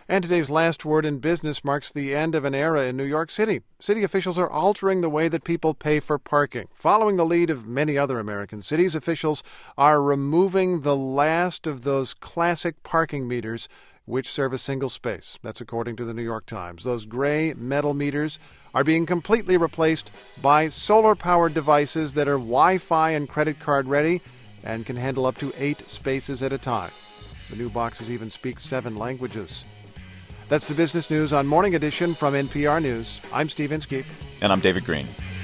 And today's last word in business marks the end of an era in New York City. City officials are altering the way that people pay for parking. Following the lead of many other American cities, officials are removing the last of those classic parking meters which serve a single space. That's according to the New York Times. Those gray metal meters are being completely replaced by solar-powered devices that are Wi-Fi and credit card ready and can handle up to 8 spaces at a time. The new boxes even speak 7 languages. That's the business news on Morning Edition from NPR News. I'm Steve Inskeep. And I'm David Green.